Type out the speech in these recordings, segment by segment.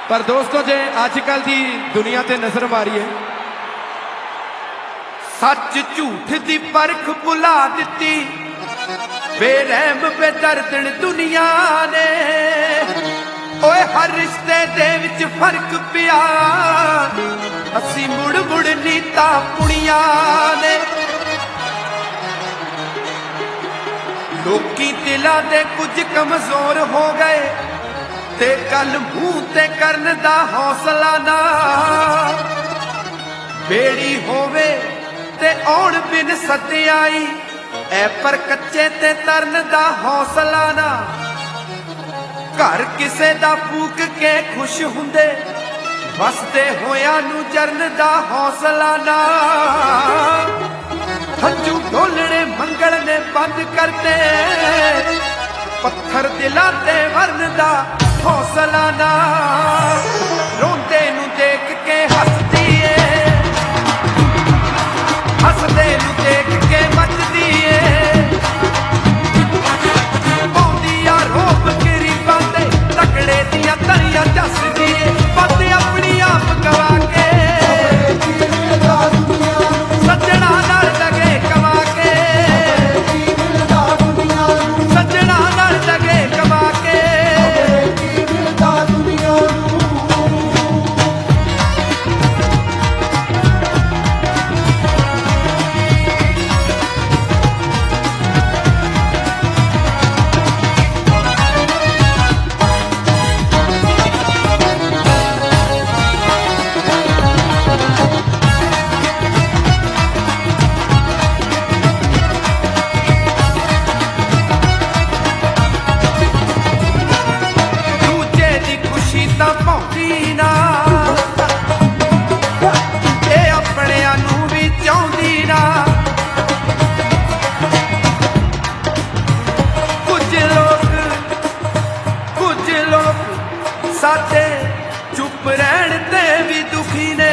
पर दोस्तों जे अजकल की दुनिया ते नजर मारी है, सच झूठ दी परख भुला दिती, बेरहम बेदर्दन दुनिया ने। ओए हर रिश्ते दे विच फर्क पिया, असी मुड़ मुड़ नीता पुणिया ने। लोकी दिलां दे कुछ कमजोर हो गए, ते गल मूंह ते करन दा हौसला ना। बेड़ी होवे ते औण बिन सत्याई, ऐ पर कच्चे ते तरन दा हौसला ना। घर किसे दा फूक के खुश हुंदे, वसदे होया नू जरन दा हौसला ना। हंजू ढोलने मंगल ने बंद करते, पत्थर दिलां ते वरन दा हौसला ना। रोंदे नू देख के हसदी ए, हसदे नू देख के मचदी ए। पौंदी आ रोब गरीबां दे, तकड़े दियां तलियां जसदी ए। पत अपनी आप गवा के, सज्जणा नाल लगे कमा के, सज्जणा नाल लगे कमा के। साडे चुप रहन ते भी दुखी ने,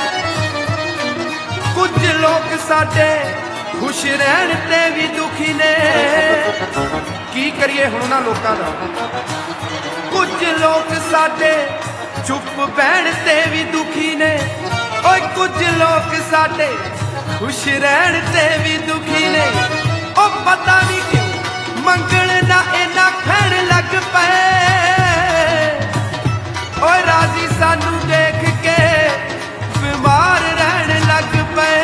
कुछ लोग साडे खुश रहन ते भी दुखी ने। की करिए हुण उन्हां लोकां दा? कुछ लोग साडे चुप बहन ते भी दुखी ने, ओए कुछ लोग साडे खुश रहन ते भी दुखी ने। ओ पता नहीं क्यों मंगण ना इना खैण लग पए, ओए राजी सानू देख के बीमार रहन लग पए।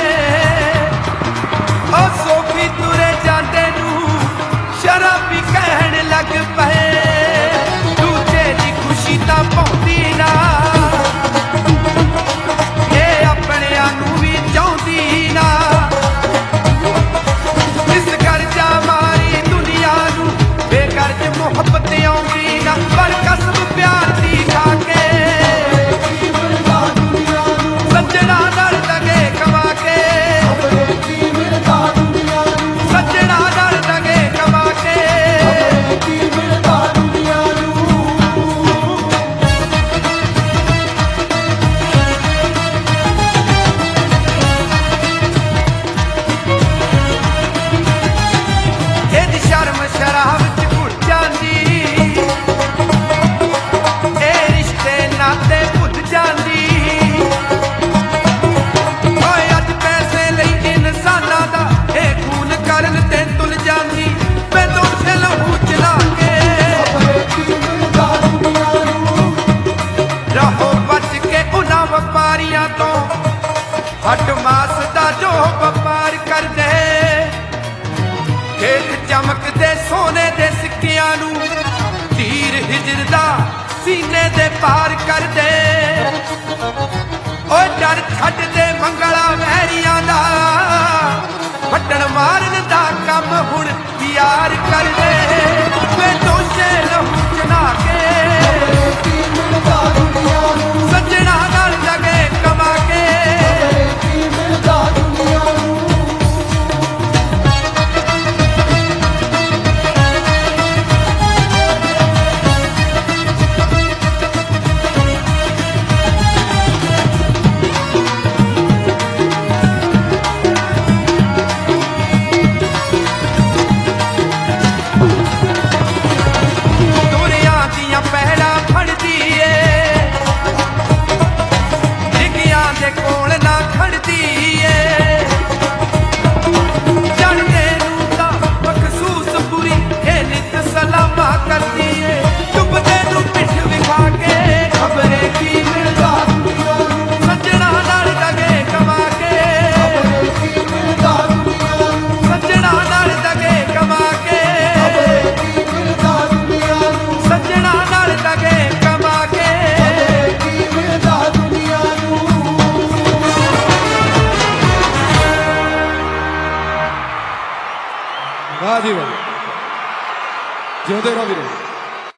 ओ सोफी तुरे जांदे नू शराबी कहन लग पए, दूजे दी खुशी तां पाउंदी ना, ये अपनियां नू भी चाहुंदी ना। इस कर्जा मारी दुनिया नू बेगर्ज मुहब्बत आउंदी ना, पर कसम प्यार दी खा के, सज्जणा नाल लगे कमा के, सज्जणा नाल लगे कमा के। एदी शर्म शराब च घुल जांदी, ए रिश्ते नाते भुल जांदी। ओए अज पैसे लई इंसानां दा ए खून करन ते तुल जांदी, बेदोश लहू चला के। रहो बच के उन्हां वपारियां तो, हट मास दा जो वपार कर दे। खेत चमकदे सोने दे सिक्कियां नू, तीर हिजर दा सीने दे पार कर दे। ओए डर छड्ड दे मंगला वैरियां दा, वड्डण मारन दा कम हुण यार कर दे। बेदोशे लहू चला के, सज्जणा नाल लगे कमा के। ਜਿਉਂਦੇ ਰਹੋ ਵੀਰੇ।